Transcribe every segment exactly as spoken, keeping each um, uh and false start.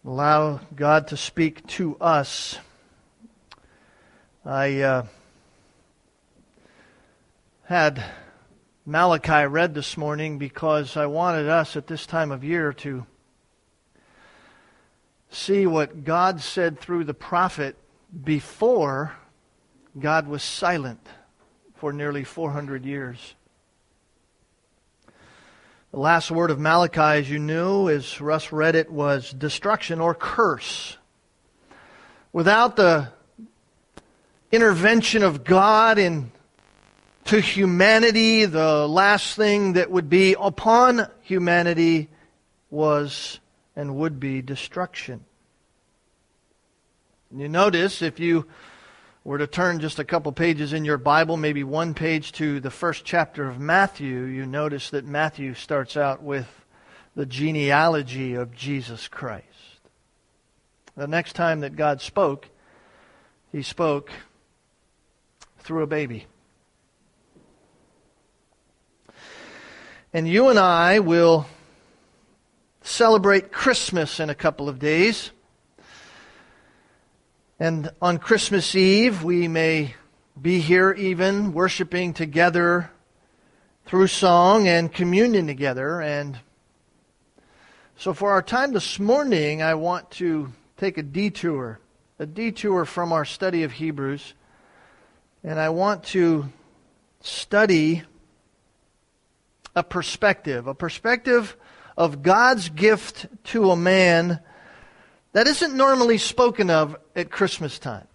Allow God to speak to us. I uh, had Malachi read this morning because I wanted us at this time of year to see what God said through the prophet before God was silent for nearly four hundred years. The last word of Malachi, as you knew, as Russ read it, was destruction or curse. Without the intervention of God into humanity, the last thing that would be upon humanity was and would be destruction. And you notice, if you were to turn just a couple pages in your Bible, maybe one page to the first chapter of Matthew, you notice that Matthew starts out with the genealogy of Jesus Christ. The next time that God spoke, He spoke through a baby. And you and I will celebrate Christmas in a couple of days. And on Christmas Eve, we may be here even worshiping together through song and communion together. And so for our time this morning, I want to take a detour, a detour from our study of Hebrews. And I want to study a perspective, a perspective of God's gift to a man that isn't normally spoken of at Christmas time.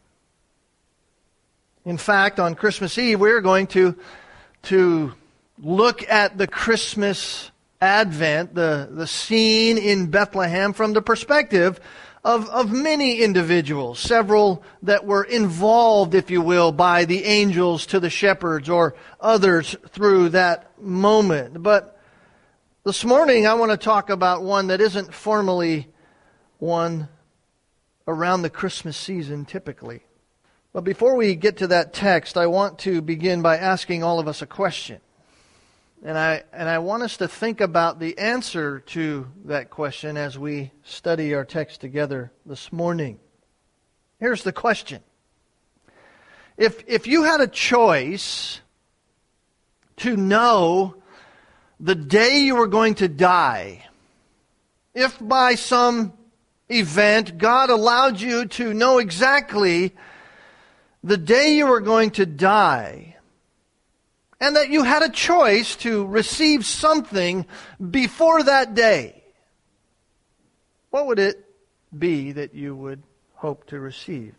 In fact, on Christmas Eve, we're going to, to look at the Christmas Advent, the, the scene in Bethlehem from the perspective of, of many individuals, several that were involved, if you will, by the angels to the shepherds or others through that moment. But this morning, I want to talk about one that isn't formally one around the Christmas season typically. But before we get to that text, I want to begin by asking all of us a question. And I and I want us to think about the answer to that question as we study our text together this morning. Here's the question. If if you had a choice to know the day you were going to die, if by some event God allowed you to know exactly the day you were going to die, and that you had a choice to receive something before that day, what would it be that you would hope to receive?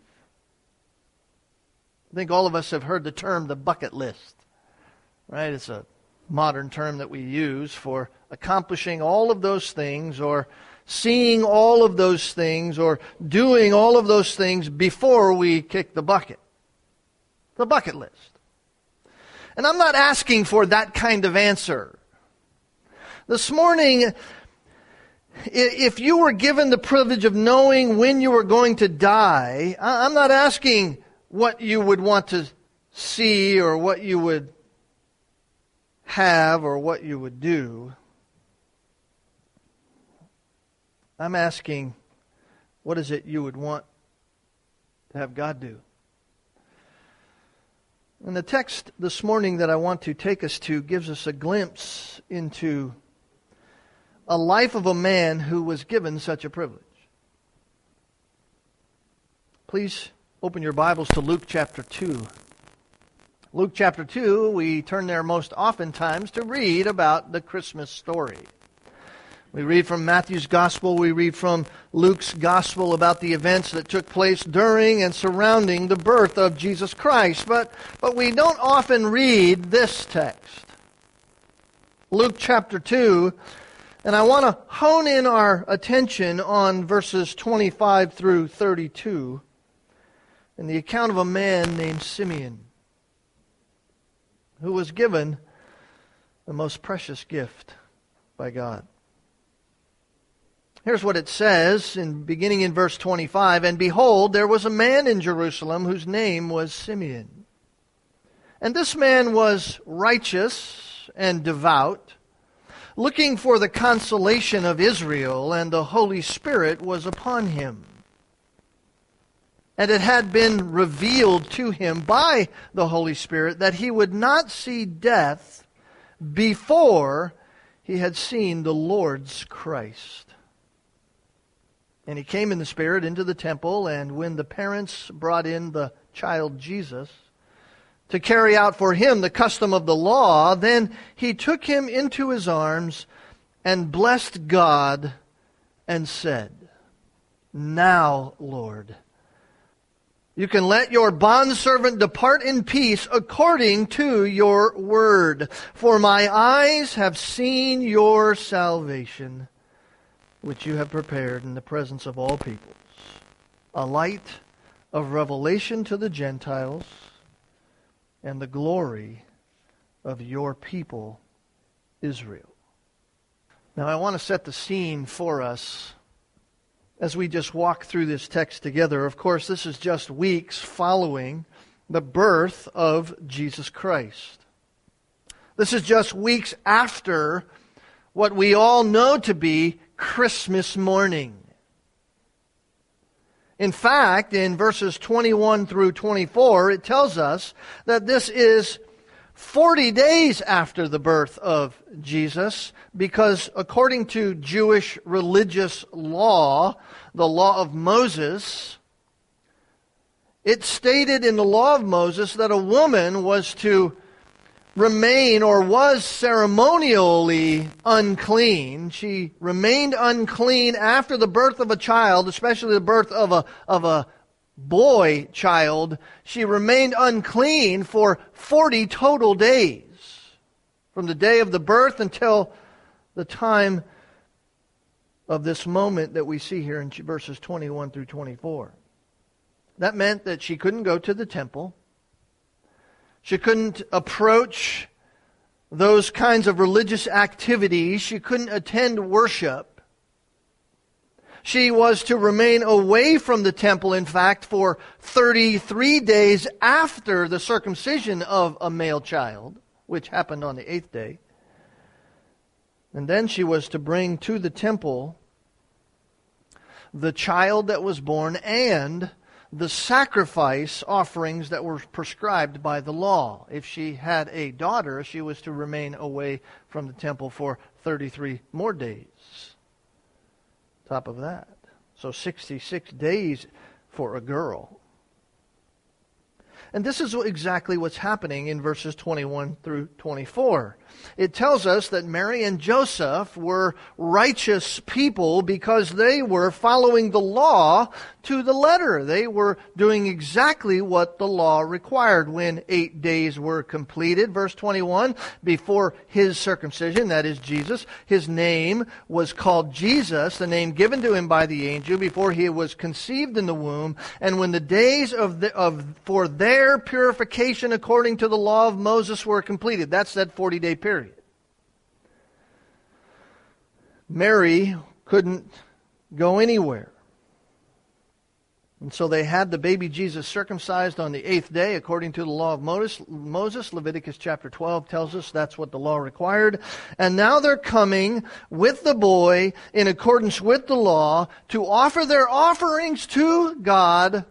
I think all of us have heard the term the bucket list, right? It's a modern term that we use for accomplishing all of those things or seeing all of those things or doing all of those things before we kick the bucket. The bucket list. And I'm not asking for that kind of answer. This morning, if you were given the privilege of knowing when you were going to die, I'm not asking what you would want to see or what you would have or what you would do. I'm asking, what is it you would want to have God do? And the text this morning that I want to take us to gives us a glimpse into a life of a man who was given such a privilege. Please open your Bibles to Luke chapter two. Luke chapter two, we turn there most oftentimes to read about the Christmas story. We read from Matthew's Gospel, we read from Luke's Gospel about the events that took place during and surrounding the birth of Jesus Christ. But, but we don't often read this text. Luke chapter two, and I want to hone in our attention on verses twenty-five through thirty-two, in the account of a man named Simeon, who was given the most precious gift by God. Here's what it says, in beginning in verse twenty-five, "And behold, there was a man in Jerusalem whose name was Simeon. And this man was righteous and devout, looking for the consolation of Israel, and the Holy Spirit was upon him. And it had been revealed to him by the Holy Spirit that he would not see death before he had seen the Lord's Christ. And he came in the Spirit into the temple, and when the parents brought in the child Jesus to carry out for him the custom of the law, then he took him into his arms and blessed God and said, "Now, Lord, you can let your bondservant depart in peace according to your word. For my eyes have seen your salvation, which you have prepared in the presence of all peoples, a light of revelation to the Gentiles, and the glory of your people Israel." Now I want to set the scene for us as we just walk through this text together. Of course, this is just weeks following the birth of Jesus Christ. This is just weeks after what we all know to be Christmas morning. In fact, in verses twenty-one through twenty-four, it tells us that this is forty days after the birth of Jesus, because according to Jewish religious law, the law of Moses, it stated in the law of Moses that a woman was to remain or was ceremonially unclean. She remained unclean after the birth of a child, especially the birth of a, of a boy child. She remained unclean for forty total days, from the day of the birth until the time of this moment that we see here in verses twenty-one through twenty-four. That meant that she couldn't go to the temple. She couldn't approach those kinds of religious activities. She couldn't attend worship. She was to remain away from the temple, in fact, for thirty-three days after the circumcision of a male child, which happened on the eighth day. And then she was to bring to the temple the child that was born and the sacrifice offerings that were prescribed by the law. If she had a daughter, she was to remain away from the temple for thirty-three more days. Top of that. So sixty-six days for a girl. And this is exactly what's happening in verses twenty-one through twenty-four. It tells us that Mary and Joseph were righteous people because they were following the law to the letter. They were doing exactly what the law required when eight days were completed. Verse twenty-one, before his circumcision, that is Jesus, his name was called Jesus, the name given to him by the angel, before he was conceived in the womb. And when the days of, the, of for their Their purification according to the law of Moses were completed. That's that forty-day period. Mary couldn't go anywhere. And so they had the baby Jesus circumcised on the eighth day according to the law of Moses. Leviticus chapter twelve tells us that's what the law required. And now they're coming with the boy in accordance with the law to offer their offerings to God,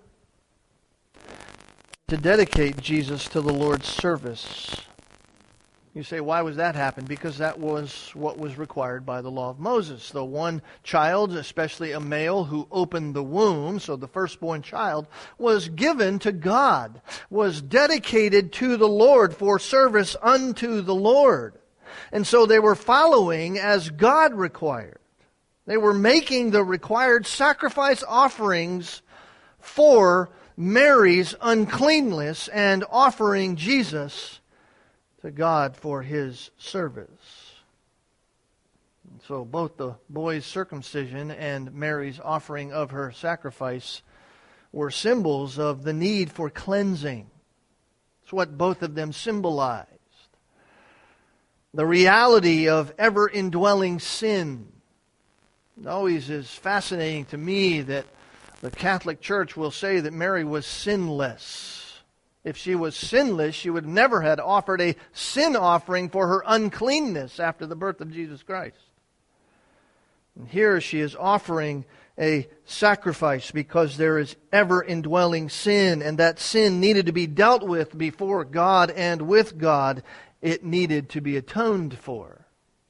to dedicate Jesus to the Lord's service. You say, why was that happen? Because that was what was required by the law of Moses. The one child, especially a male who opened the womb, so the firstborn child, was given to God, was dedicated to the Lord for service unto the Lord. And so they were following as God required. They were making the required sacrifice offerings for Mary's uncleanness and offering Jesus to God for his service. And so both the boy's circumcision and Mary's offering of her sacrifice were symbols of the need for cleansing. It's what both of them symbolized. The reality of ever-indwelling sin. It always is fascinating to me that the Catholic Church will say that Mary was sinless. If she was sinless, she would never have offered a sin offering for her uncleanness after the birth of Jesus Christ. And here she is offering a sacrifice because there is ever indwelling sin, and that sin needed to be dealt with before God and with God. It needed to be atoned for.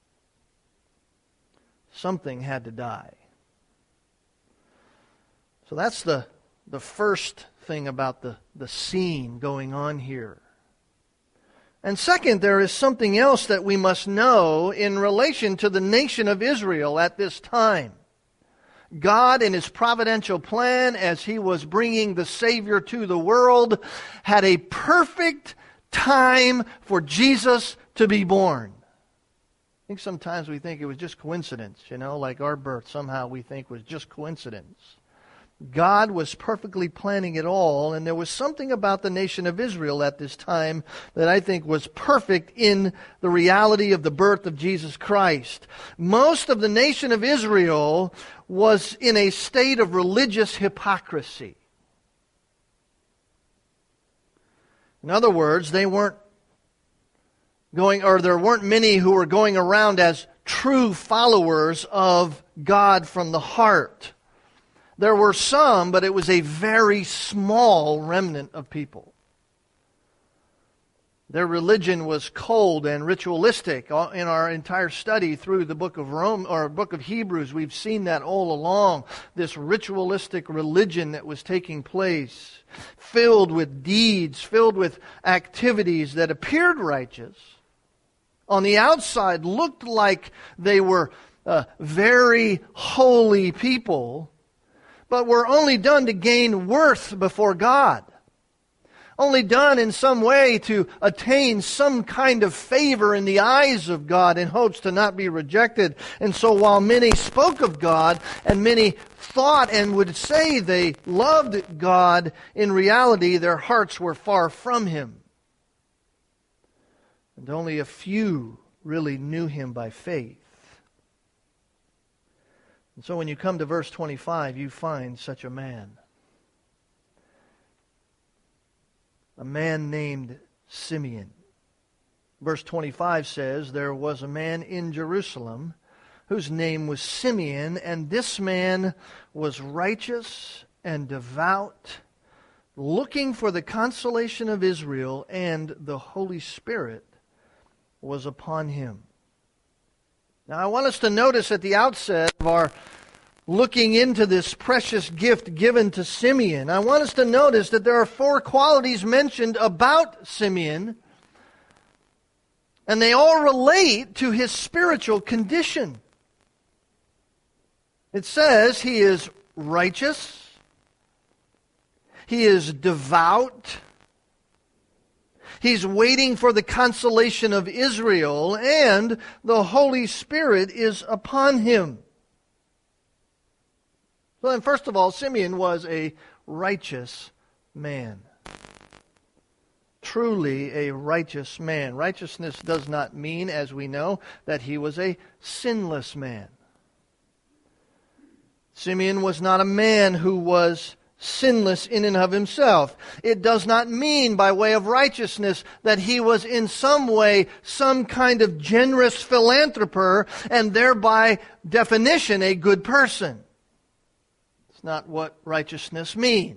Something had to die. So that's the, the first thing about the, the scene going on here. And second, there is something else that we must know in relation to the nation of Israel at this time. God, in His providential plan, as He was bringing the Savior to the world, had a perfect time for Jesus to be born. I think sometimes we think it was just coincidence, you know, like our birth somehow we think was just coincidence. God was perfectly planning it all, and there was something about the nation of Israel at this time that I think was perfect in the reality of the birth of Jesus Christ. Most of the nation of Israel was in a state of religious hypocrisy. In other words, they weren't going, or there weren't many who were going around as true followers of God from the heart. There were some, but it was a very small remnant of people. Their religion was cold and ritualistic. In our entire study through the book of Rome or book of Hebrews, we've seen that all along. This ritualistic religion that was taking place, filled with deeds, filled with activities that appeared righteous. On the outside, looked like they were uh, very holy people, but were only done to gain worth before God. Only done in some way to attain some kind of favor in the eyes of God in hopes to not be rejected. And so while many spoke of God and many thought and would say they loved God, in reality their hearts were far from Him. And only a few really knew Him by faith. And so when you come to verse twenty-five, you find such a man. A man named Simeon. Verse twenty-five says, there was a man in Jerusalem whose name was Simeon, and this man was righteous and devout, looking for the consolation of Israel, and the Holy Spirit was upon him. Now I want us to notice at the outset of our looking into this precious gift given to Simeon, I want us to notice that there are four qualities mentioned about Simeon, and they all relate to his spiritual condition. It says he is righteous, he is devout, he's waiting for the consolation of Israel, and the Holy Spirit is upon him. So then, first of all, Simeon was a righteous man. Truly a righteous man. Righteousness does not mean, as we know, that he was a sinless man. Simeon was not a man who was sinless in and of himself. It does not mean, by way of righteousness, that he was in some way some kind of generous philanthropist and thereby definition a good person. It's not what righteousness means.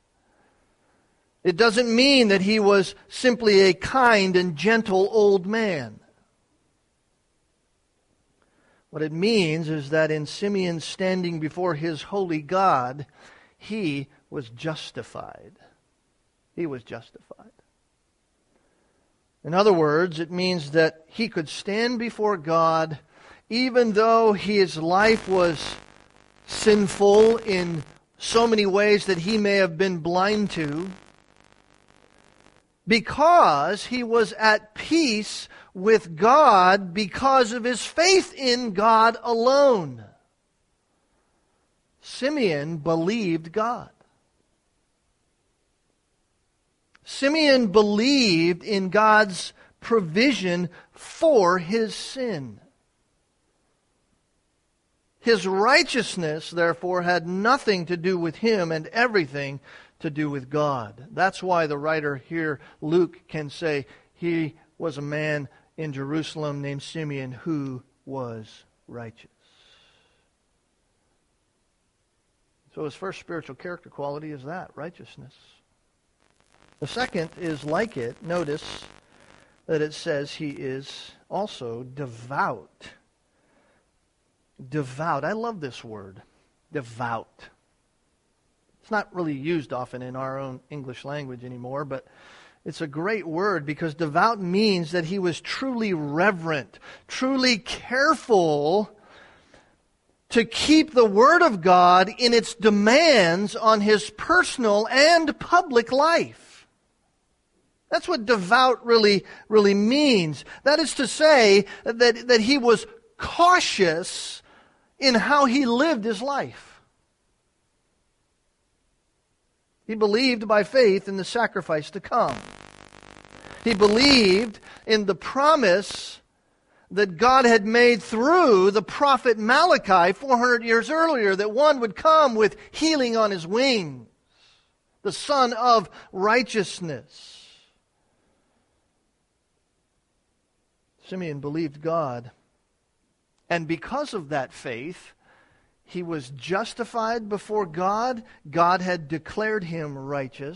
It doesn't mean that he was simply a kind and gentle old man. What it means is that in Simeon standing before his holy God, he was justified. He was justified. In other words, it means that he could stand before God even though his life was sinful in so many ways that he may have been blind to, because he was at peace with God because of his faith in God alone. Simeon believed God. Simeon believed in God's provision for his sin. His righteousness, therefore, had nothing to do with him and everything to do with God. That's why the writer here, Luke, can say he was a man in Jerusalem named Simeon who was righteous. So his first spiritual character quality is that, righteousness. The second is like it. Notice that it says he is also devout. Devout. I love this word, devout. It's not really used often in our own English language anymore, but it's a great word because devout means that he was truly reverent, truly careful to keep the Word of God in its demands on his personal and public life. That's what devout really, really means. That is to say that, that he was cautious in how he lived his life. He believed by faith in the sacrifice to come. He believed in the promise that God had made through the prophet Malachi four hundred years earlier, that one would come with healing on his wings, the Son of righteousness. Simeon believed God, and because of that faith, he was justified before God. God had declared him righteous.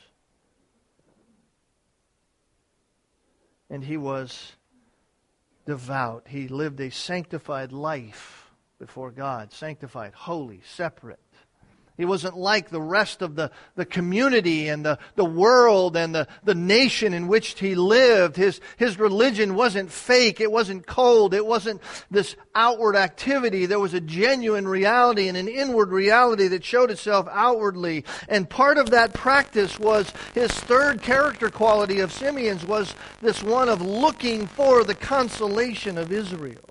And he was devout. He lived a sanctified life before God. Sanctified, holy, separate. He wasn't like the rest of the, the community and the, the world and the, the nation in which he lived. His, his religion wasn't fake. It wasn't cold. It wasn't this outward activity. There was a genuine reality and an inward reality that showed itself outwardly. And part of that practice was his third character quality of Simeon's was this one of looking for the consolation of Israel.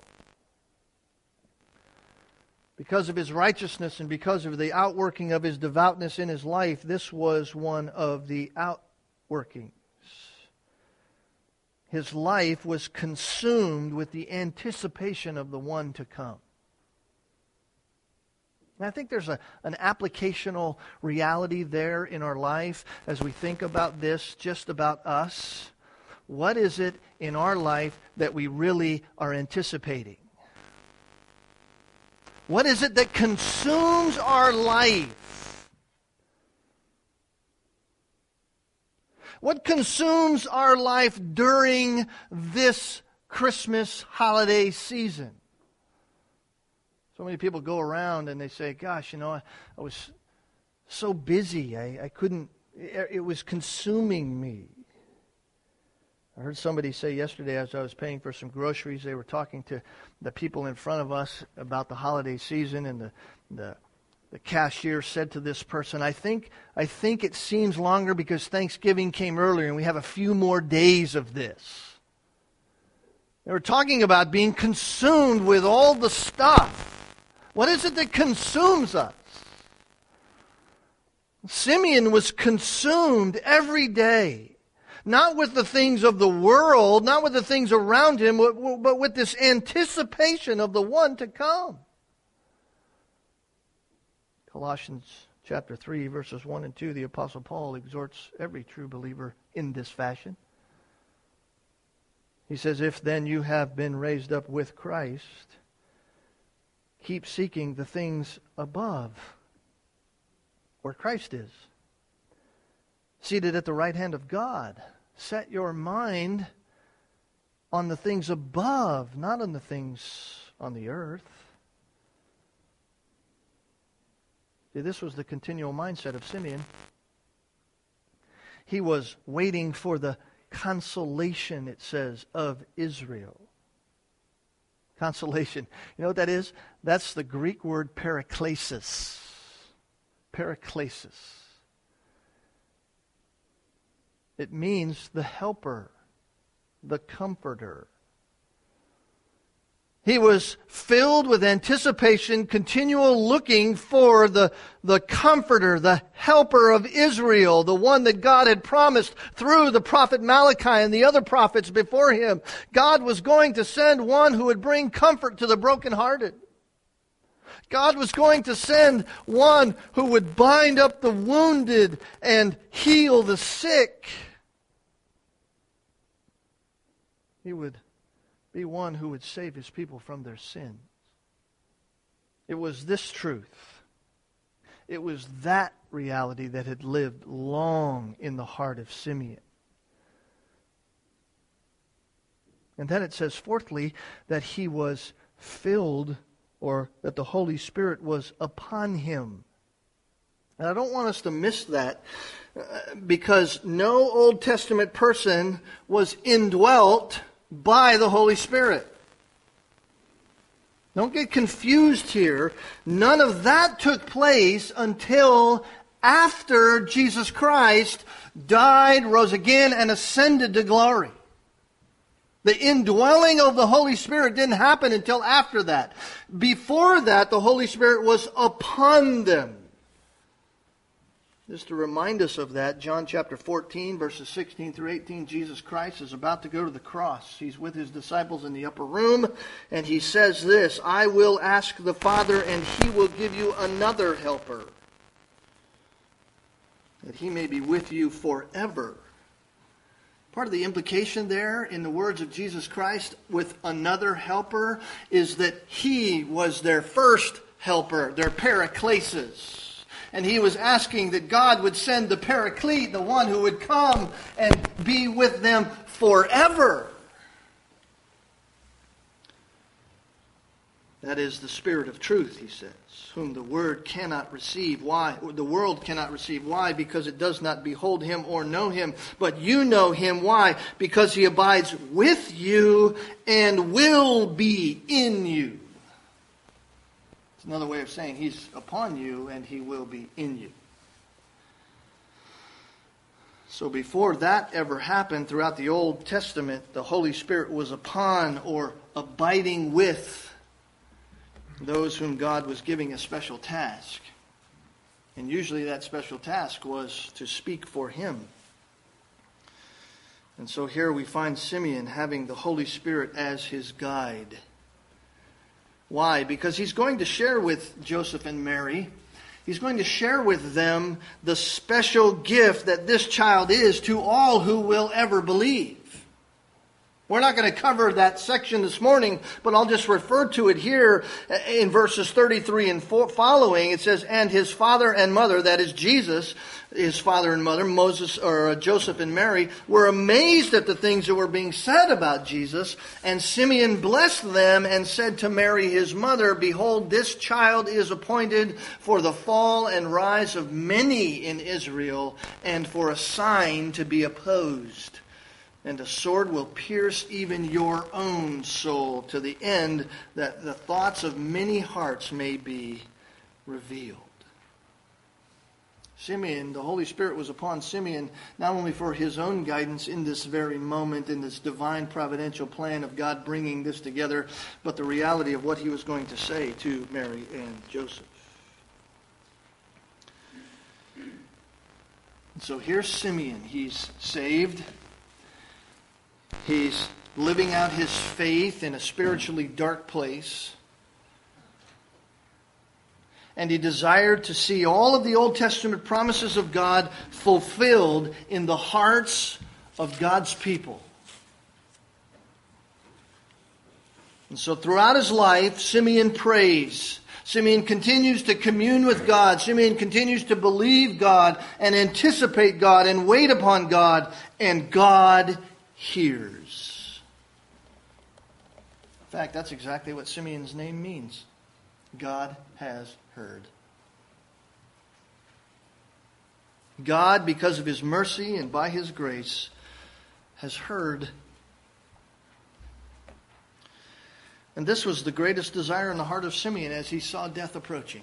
Because of his righteousness and because of the outworking of his devoutness in his life, this was one of the outworkings. His life was consumed with the anticipation of the one to come. And I think there's a, an applicational reality there in our life as we think about this, just about us. What is it in our life that we really are anticipating? What is it that consumes our life? What consumes our life during this Christmas holiday season? So many people go around and they say, gosh, you know, I, I was so busy. I, I couldn't, it, it was consuming me. I heard somebody say yesterday as I was paying for some groceries, they were talking to the people in front of us about the holiday season, and the the, the cashier said to this person, I think I think it seems longer because Thanksgiving came earlier and we have a few more days of this. They were talking about being consumed with all the stuff. What is it that consumes us? Simeon was consumed every day. Not with the things of the world, not with the things around him, but with this anticipation of the one to come. Colossians chapter three, verses one and two, the Apostle Paul exhorts every true believer in this fashion. He says, if then you have been raised up with Christ, keep seeking the things above, where Christ is, seated at the right hand of God. Set your mind on the things above, not on the things on the earth. See, this was the continual mindset of Simeon. He was waiting for the consolation, it says, of Israel. Consolation. You know what that is? That's the Greek word paraklesis. Paraklesis. It means the helper, the comforter. He was filled with anticipation, continual looking for the, the comforter, the helper of Israel, the one that God had promised through the prophet Malachi and the other prophets before him. God was going to send one who would bring comfort to the brokenhearted. God was going to send one who would bind up the wounded and heal the sick. He would be one who would save his people from their sins. It was this truth. It was that reality that had lived long in the heart of Simeon. And then it says, fourthly, that he was filled, or that the Holy Spirit was upon him. And I don't want us to miss that, uh, because no Old Testament person was indwelt by the Holy Spirit. Don't get confused here. None of that took place until after Jesus Christ died, rose again, and ascended to glory. The indwelling of the Holy Spirit didn't happen until after that. Before that, the Holy Spirit was upon them. Just to remind us of that, John chapter fourteen, verses sixteen through eighteen, Jesus Christ is about to go to the cross. He's with his disciples in the upper room, and he says this, I will ask the Father, and he will give you another helper, that he may be with you forever. Part of the implication there in the words of Jesus Christ with another helper is that he was their first helper, their paraklesis. And he was asking that God would send the paraclete, the one who would come and be with them forever. That is the Spirit of truth, he says, whom the word cannot receive. Why? The world cannot receive. Why? Because it does not behold him or know him. But you know him. Why? Because he abides with you and will be in you. It's another way of saying he's upon you and he will be in you. So before that ever happened throughout the Old Testament, the Holy Spirit was upon or abiding with those whom God was giving a special task. And usually that special task was to speak for him. And so here we find Simeon having the Holy Spirit as his guide. Why? Because he's going to share with Joseph and Mary, he's going to share with them the special gift that this child is to all who will ever believe. We're not going to cover that section this morning, but I'll just refer to it here in verses thirty-three and following. It says, and his father and mother, that is Jesus, his father and mother, Moses or Joseph and Mary, were amazed at the things that were being said about Jesus. And Simeon blessed them and said to Mary, his mother, behold, this child is appointed for the fall and rise of many in Israel, and for a sign to be opposed. And a sword will pierce even your own soul, to the end that the thoughts of many hearts may be revealed. Simeon, the Holy Spirit was upon Simeon not only for his own guidance in this very moment, in this divine providential plan of God bringing this together, but the reality of what he was going to say to Mary and Joseph. And so here's Simeon. He's saved. He's living out his faith in a spiritually dark place. And he desired to see all of the Old Testament promises of God fulfilled in the hearts of God's people. And so throughout his life, Simeon prays. Simeon continues to commune with God. Simeon continues to believe God and anticipate God and wait upon God. And God hears. In fact, that's exactly what Simeon's name means. God has heard. God, because of his mercy and by his grace, has heard. And this was the greatest desire in the heart of Simeon as he saw death approaching.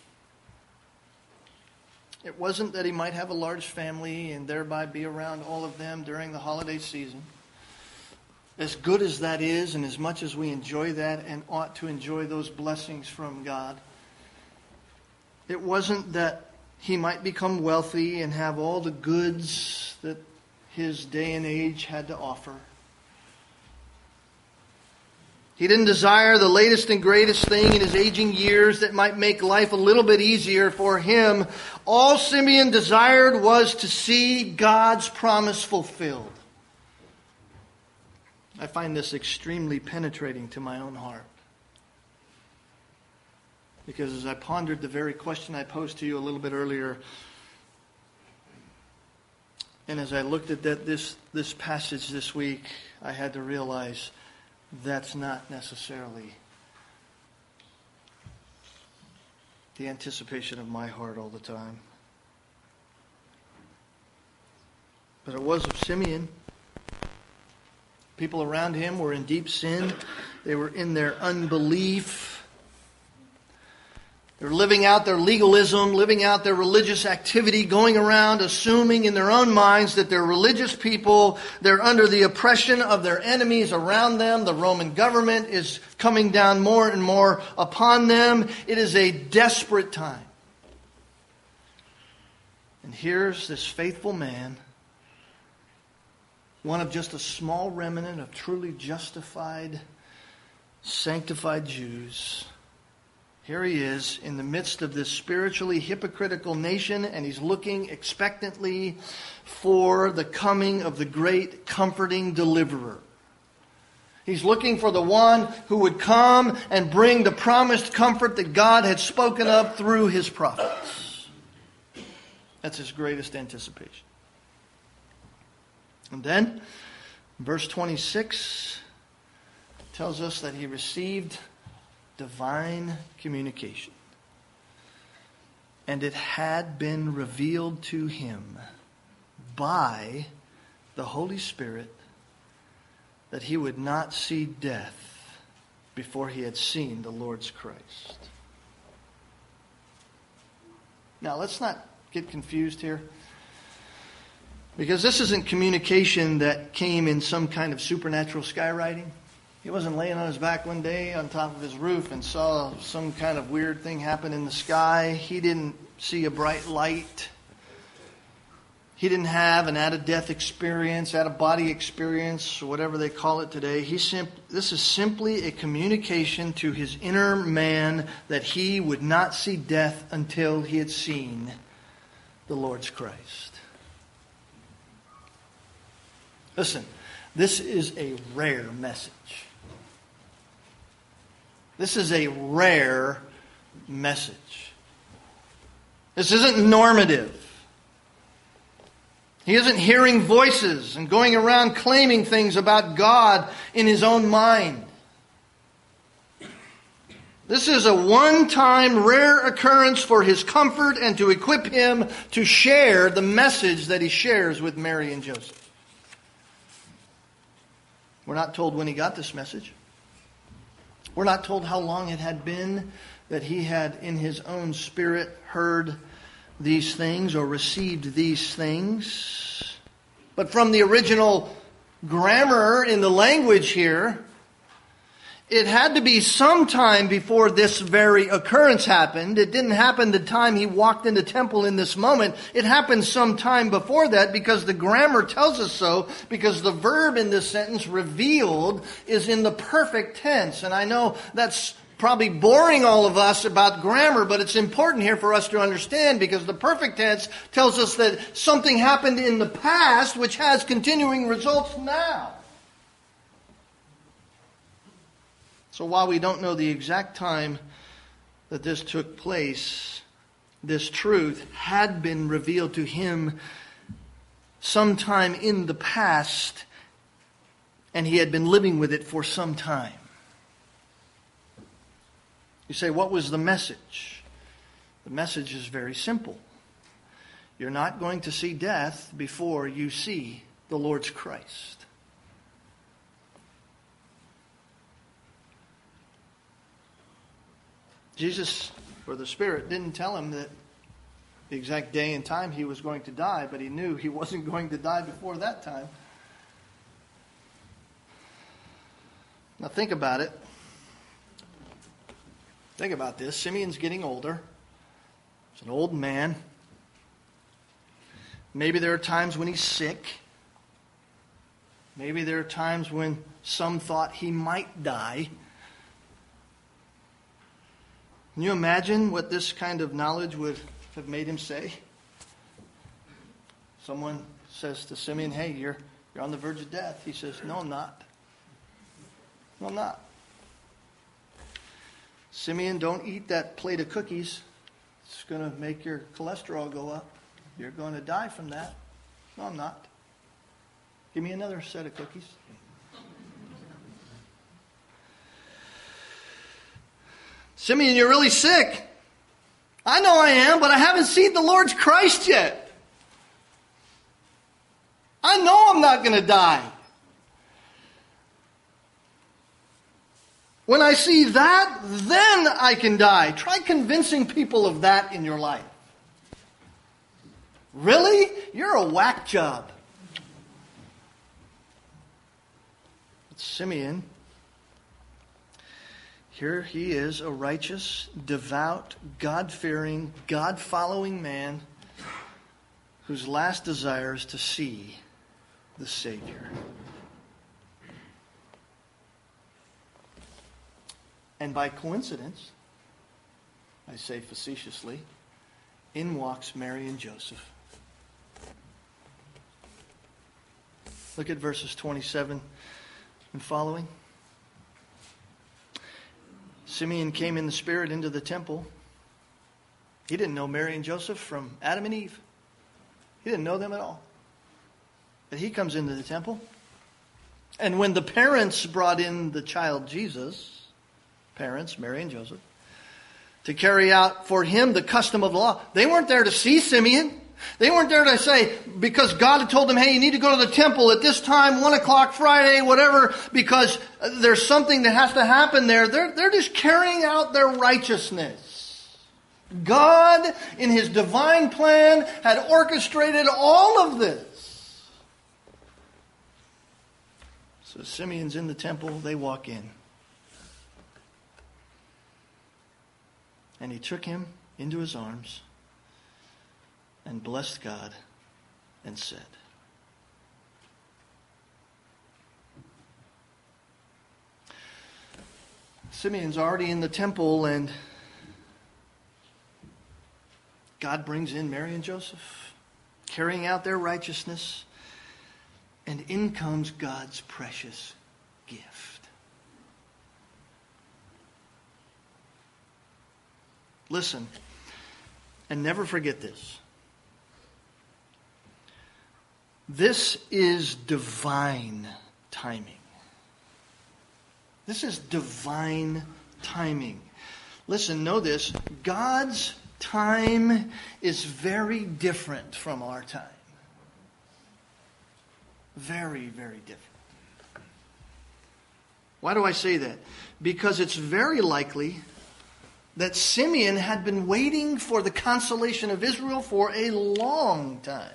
It wasn't that he might have a large family and thereby be around all of them during the holiday season. As good as that is, and as much as we enjoy that and ought to enjoy those blessings from God, it wasn't that he might become wealthy and have all the goods that his day and age had to offer. He didn't desire the latest and greatest thing in his aging years that might make life a little bit easier for him. All Simeon desired was to see God's promise fulfilled. I find this extremely penetrating to my own heart. Because as I pondered the very question I posed to you a little bit earlier, and as I looked at that, this, this passage this week, I had to realize that's not necessarily the anticipation of my heart all the time. But it was of Simeon. People around him were in deep sin. They were in their unbelief. They're living out their legalism, living out their religious activity, going around assuming in their own minds that they're religious people. They're under the oppression of their enemies around them. The Roman government is coming down more and more upon them. It is a desperate time. And here's this faithful man, one of just a small remnant of truly justified, sanctified Jews. Here he is in the midst of this spiritually hypocritical nation, and he's looking expectantly for the coming of the great comforting deliverer. He's looking for the one who would come and bring the promised comfort that God had spoken of through his prophets. That's his greatest anticipation. And then, verse twenty-six tells us that he received divine communication. And it had been revealed to him by the Holy Spirit that he would not see death before he had seen the Lord's Christ. Now, let's not get confused here, because this isn't communication that came in some kind of supernatural skywriting. He wasn't laying on his back one day on top of his roof and saw some kind of weird thing happen in the sky. He didn't see a bright light. He didn't have an out-of-death experience, out-of-body experience, or whatever they call it today. He sim- this is simply a communication to his inner man that he would not see death until he had seen the Lord's Christ. Listen, this is a rare message. This is a rare message. This isn't normative. He isn't hearing voices and going around claiming things about God in his own mind. This is a one-time rare occurrence for his comfort and to equip him to share the message that he shares with Mary and Joseph. We're not told when he got this message. We're not told how long it had been that he had in his own spirit heard these things or received these things. But from the original grammar in the language here, it had to be some time before this very occurrence happened. It didn't happen the time he walked in the temple in this moment. It happened some time before that, because the grammar tells us so, because the verb in this sentence, revealed, is in the perfect tense. And I know that's probably boring all of us about grammar, but it's important here for us to understand, because the perfect tense tells us that something happened in the past which has continuing results now. So while we don't know the exact time that this took place, this truth had been revealed to him sometime in the past, and he had been living with it for some time. You say, what was the message? The message is very simple. You're not going to see death before you see the Lord's Christ. Jesus, or the Spirit, didn't tell him that the exact day and time he was going to die, but he knew he wasn't going to die before that time. Now think about it. Think about this. Simeon's getting older. He's an old man. Maybe there are times when he's sick. Maybe there are times when some thought he might die. Can you imagine what this kind of knowledge would have made him say? Someone says to Simeon, hey, you're, you're on the verge of death. He says, no, I'm not. No, I'm not. Simeon, don't eat that plate of cookies. It's going to make your cholesterol go up. You're going to die from that. No, I'm not. Give me another set of cookies. Simeon, you're really sick. I know I am, but I haven't seen the Lord's Christ yet. I know I'm not going to die. When I see that, then I can die. Try convincing people of that in your life. Really? You're a whack job. But Simeon, here he is, a righteous, devout, God-fearing, God-following man whose last desire is to see the Savior. And by coincidence, I say facetiously, in walks Mary and Joseph. Look at verses twenty-seven and following. Simeon came in the Spirit into the temple. He didn't know Mary and Joseph from Adam and Eve. He didn't know them at all. But he comes into the temple. And when the parents brought in the child Jesus, parents, Mary and Joseph, to carry out for him the custom of the law, they weren't there to see Simeon. They weren't there to say, because God had told them, hey, you need to go to the temple at this time, one o'clock Friday, whatever, because there's something that has to happen there. They're, they're just carrying out their righteousness. God, in His divine plan, had orchestrated all of this. So Simeon's in the temple, they walk in. And he took him into his arms and blessed God and said. Simeon's already in the temple, and God brings in Mary and Joseph, carrying out their righteousness, and in comes God's precious gift. Listen, and never forget this. This is divine timing. This is divine timing. Listen, know this. God's time is very different from our time. Very, very different. Why do I say that? Because it's very likely that Simeon had been waiting for the consolation of Israel for a long time.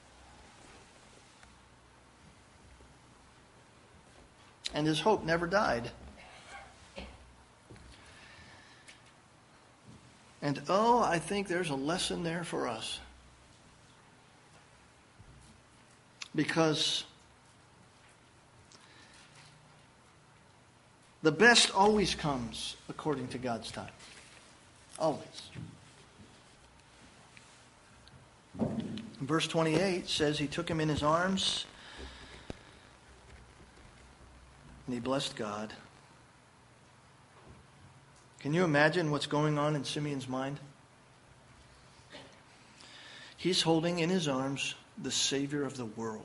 And his hope never died. And oh, I think there's a lesson there for us. Because the best always comes according to God's time. Always. Verse twenty-eight says he took him in his arms and he blessed God. Can you imagine what's going on in Simeon's mind? He's holding in his arms the Savior of the world.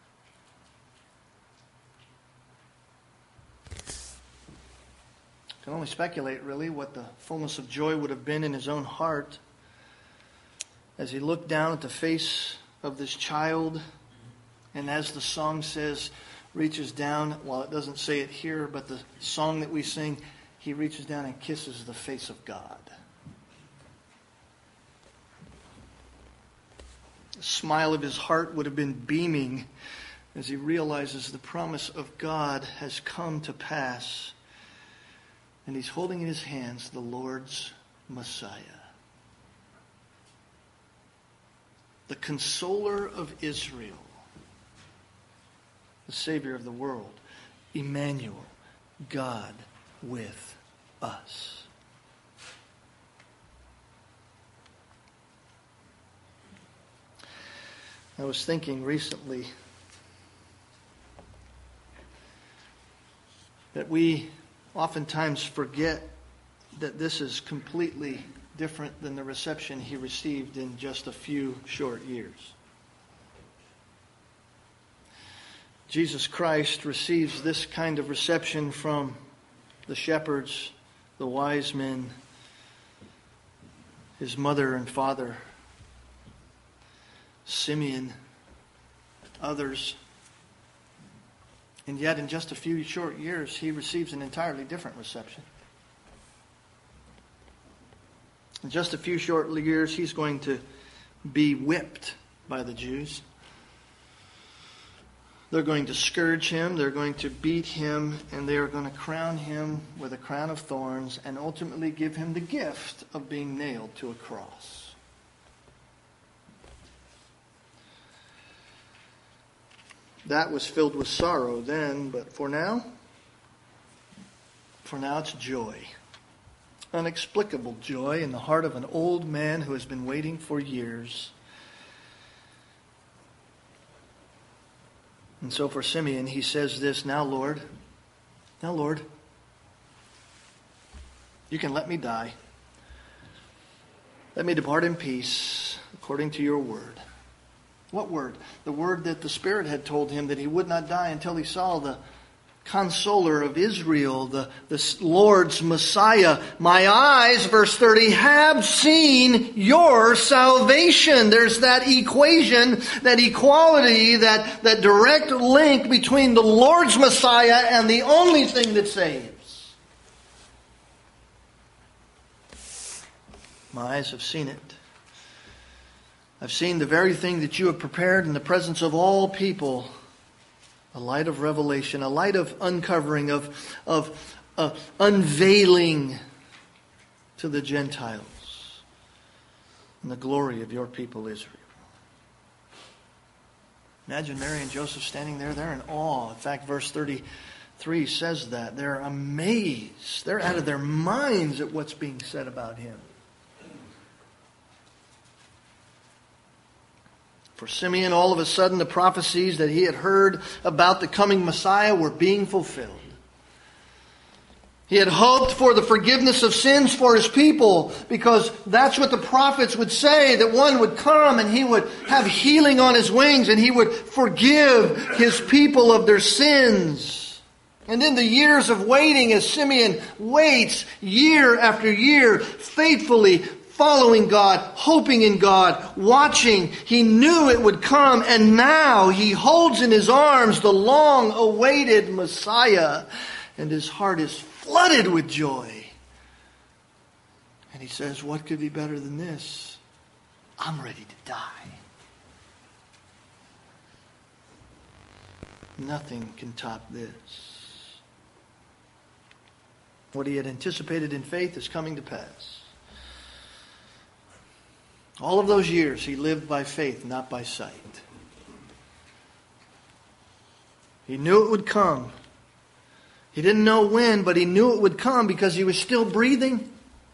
I can only speculate, really, what the fullness of joy would have been in his own heart as he looked down at the face of this child, and as the song says, reaches down, well, it doesn't say it here, but the song that we sing, he reaches down and kisses the face of God. The smile of his heart would have been beaming as he realizes the promise of God has come to pass. And he's holding in his hands the Lord's Messiah. The consoler of Israel. The Savior of the world. Emmanuel. God with us. I was thinking recently that we oftentimes forget that this is completely different than the reception he received in just a few short years. Jesus Christ receives this kind of reception from the shepherds, the wise men, his mother and father, Simeon, others. And yet in just a few short years, he receives an entirely different reception. In just a few short years, he's going to be whipped by the Jews. They're going to scourge him, they're going to beat him, and they are going to crown him with a crown of thorns and ultimately give him the gift of being nailed to a cross. That was filled with sorrow then, but for now, for now it's joy. Unexplicable joy in the heart of an old man who has been waiting for years. And so for Simeon, he says this, "Now, Lord, now, Lord, you can let me die. Let me depart in peace according to your word." What word? The word that the Spirit had told him that he would not die until he saw the Consoler of Israel, the, the Lord's Messiah. "My eyes," verse thirty, "have seen your salvation." There's that equation, that equality, that, that direct link between the Lord's Messiah and the only thing that saves. My eyes have seen it. I've seen the very thing that you have prepared in the presence of all people. A light of revelation, a light of uncovering, of, of uh, unveiling to the Gentiles. And the glory of your people Israel. Imagine Mary and Joseph standing there. They're in awe. In fact, verse thirty-three says that. They're amazed. They're out of their minds at what's being said about him. For Simeon, all of a sudden, the prophecies that he had heard about the coming Messiah were being fulfilled. He had hoped for the forgiveness of sins for his people, because that's what the prophets would say, that one would come and he would have healing on his wings and he would forgive his people of their sins. And in the years of waiting, as Simeon waits year after year, faithfully following God, hoping in God, watching, he knew it would come, and now he holds in his arms the long-awaited Messiah, and his heart is flooded with joy. And he says, what could be better than this? I'm ready to die. Nothing can top this. What he had anticipated in faith is coming to pass. All of those years he lived by faith, not by sight. He knew it would come. He didn't know when, but he knew it would come because he was still breathing.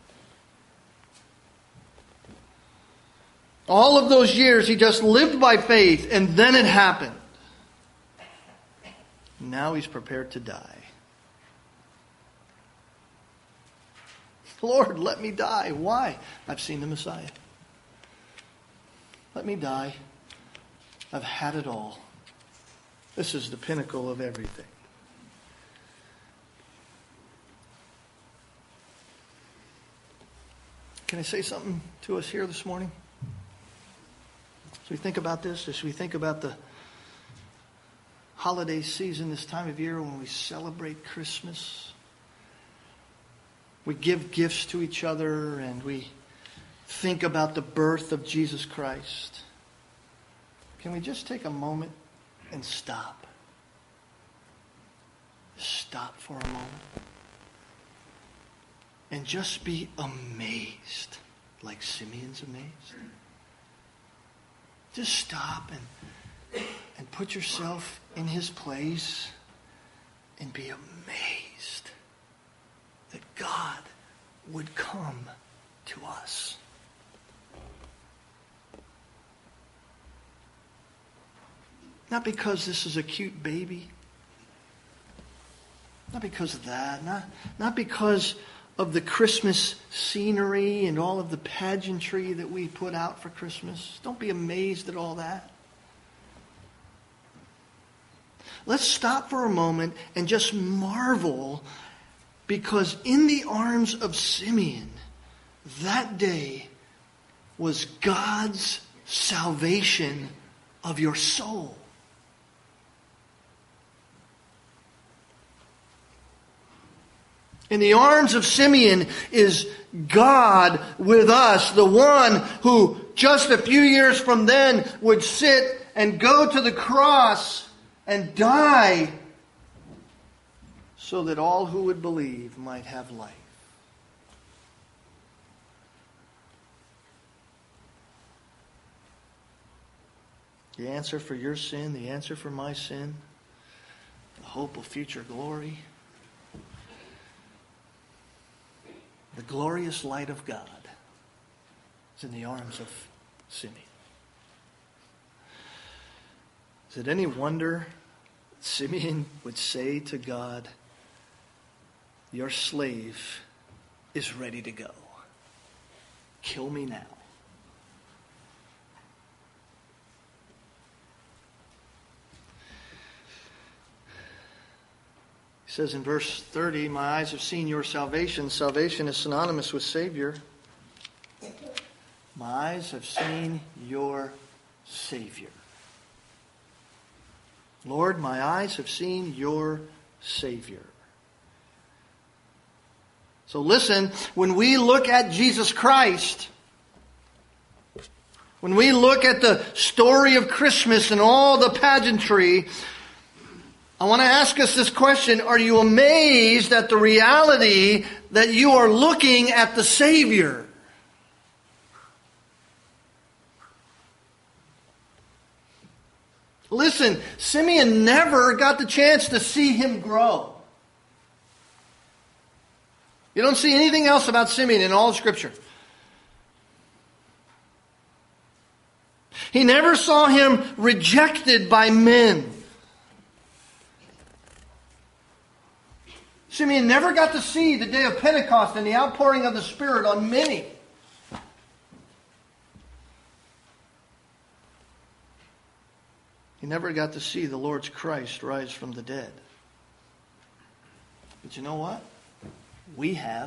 All of those years he just lived by faith, and then it happened. Now he's prepared to die. Lord, let me die. Why? I've seen the Messiah. Let me die. I've had it all. This is the pinnacle of everything. Can I say something to us here this morning? As we think about this, as we think about the holiday season, this time of year when we celebrate Christmas, we give gifts to each other and we think about the birth of Jesus Christ. Can we just take a moment and stop? Stop for a moment. And just be amazed, like Simeon's amazed. Just stop and, and put yourself in his place and be amazed that God would come to us. Not because this is a cute baby. Not because of that. Not, not because of the Christmas scenery and all of the pageantry that we put out for Christmas. Don't be amazed at all that. Let's stop for a moment and just marvel, because in the arms of Simeon, that day was God's salvation of your soul. In the arms of Simeon is God with us, the one who just a few years from then would sit and go to the cross and die so that all who would believe might have life. The answer for your sin, the answer for my sin, the hope of future glory, the glorious light of God is in the arms of Simeon. Is it any wonder Simeon would say to God, "Your slave is ready to go. Kill me now." He says in verse thirty, "My eyes have seen your salvation." Salvation is synonymous with Savior. My eyes have seen your Savior. Lord, my eyes have seen your Savior. So listen, when we look at Jesus Christ, when we look at the story of Christmas and all the pageantry, I want to ask us this question: are you amazed at the reality that you are looking at the Savior? Listen, Simeon never got the chance to see him grow. You don't see anything else about Simeon in all of Scripture. He never saw him rejected by men. Simeon never got to see the day of Pentecost and the outpouring of the Spirit on many. He never got to see the Lord's Christ rise from the dead. But you know what? We have.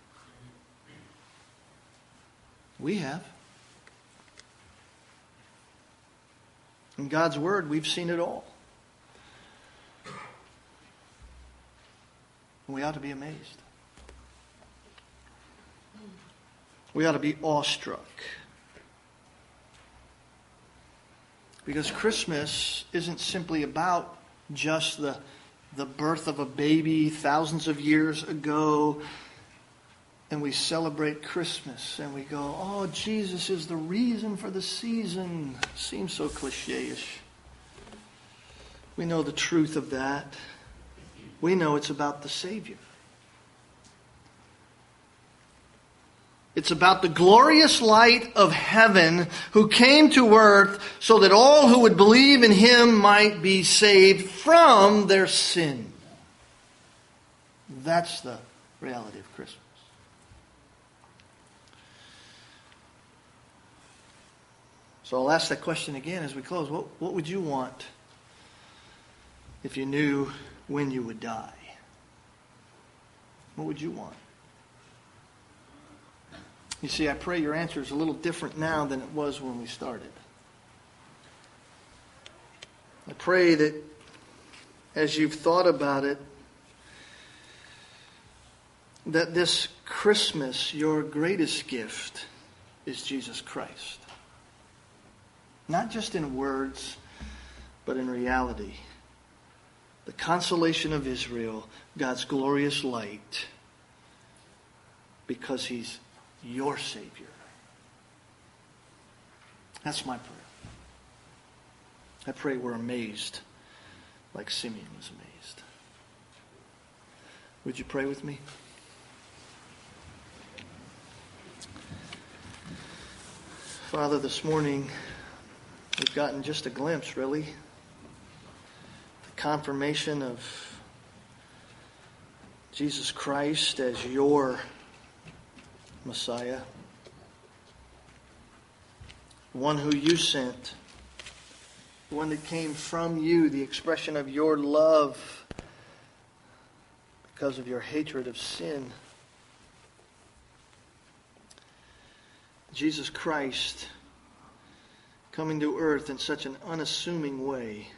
We have. In God's Word, we've seen it all. We ought to be amazed. We ought to be awestruck. Because Christmas isn't simply about just the, the birth of a baby thousands of years ago, and we celebrate Christmas and we go, "Oh, Jesus is the reason for the season." Seems so cliche-ish. We know the truth of that. We know it's about the Savior. It's about the glorious light of heaven who came to earth so that all who would believe in him might be saved from their sin. That's the reality of Christmas. So I'll ask that question again as we close. What, what would you want if you knew when you would die? What would you want? You see, I pray your answer is a little different now than it was when we started. I pray that as you've thought about it, that this Christmas, your greatest gift is Jesus Christ. Not just in words, but in reality. The consolation of Israel, God's glorious light, because he's your Savior. That's my prayer. I pray we're amazed like Simeon was amazed. Would you pray with me? Father, this morning we've gotten just a glimpse, really, confirmation of Jesus Christ as your Messiah, one who you sent, one that came from you, the expression of your love because of your hatred of sin. Jesus Christ coming to earth in such an unassuming way.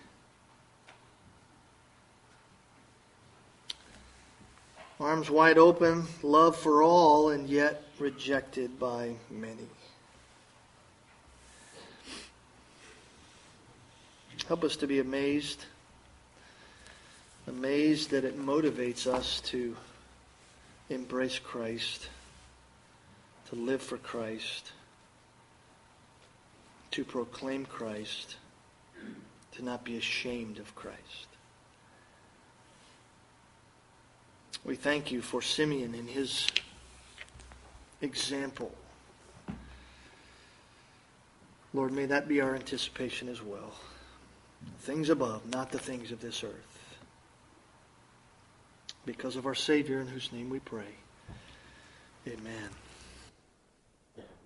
Arms wide open, love for all, and yet rejected by many. Help us to be amazed, amazed that it motivates us to embrace Christ, to live for Christ, to proclaim Christ, to not be ashamed of Christ. We thank you for Simeon and his example. Lord, may that be our anticipation as well. Things above, not the things of this earth. Because of our Savior, in whose name we pray. Amen.